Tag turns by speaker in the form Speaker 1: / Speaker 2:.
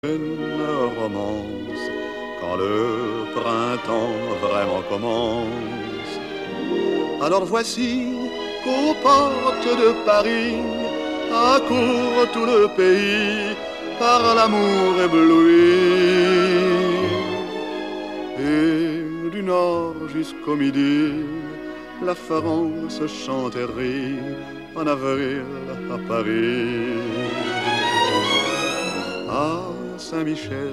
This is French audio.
Speaker 1: Une romance quand le printemps vraiment commence. Alors voici qu'aux portes de Paris accourt tout le pays par l'amour ébloui. Et du nord jusqu'au midi, la France chante et rit en avril à Paris. À Saint-Michel,